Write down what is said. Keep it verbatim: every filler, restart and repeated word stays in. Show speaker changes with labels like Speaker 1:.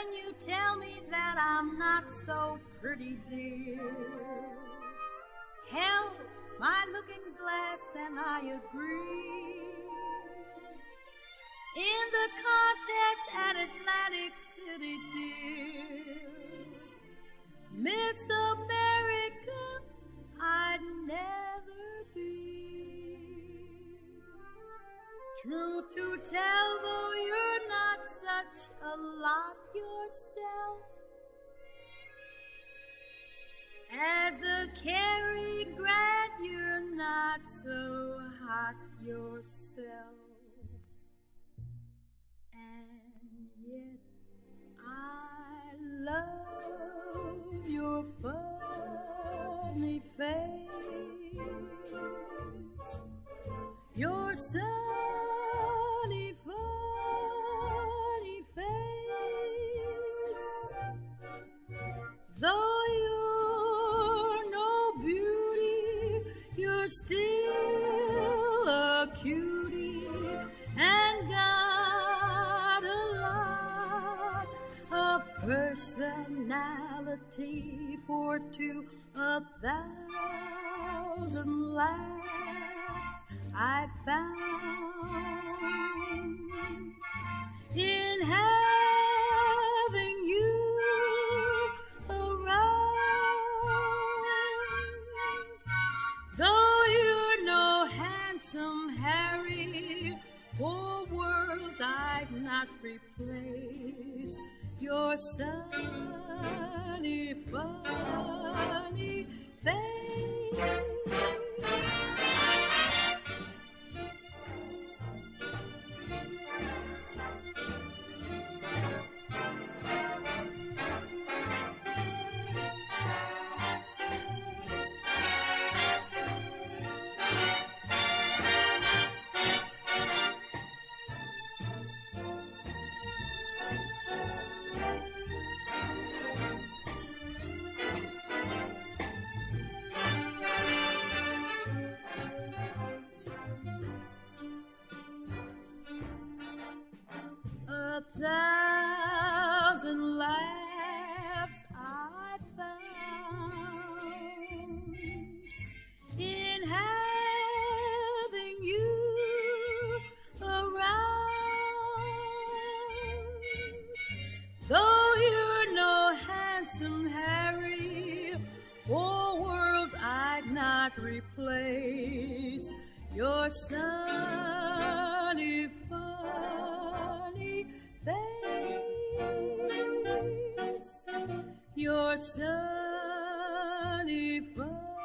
Speaker 1: When you tell me that I'm not so pretty, dear, held my looking glass and I agree. In the contest at Atlantic City, dear, Miss America I'd never be. Truth to tell, though you're not such a lot yourself, as a Cary Grant you're not so hot yourself. And yet I love your funny face, your sunny, funny face. Though you're no beauty, you're still a cutie and got a lot of personality for two a thousand laughs I found in having you around. Though you're no handsome Harry, for worlds I'd not replace your sunny, funny face. A thousand laughs I found in having you around. Though you're no handsome Harry, for worlds I'd not replace your sunny, funny face, your sunny, funny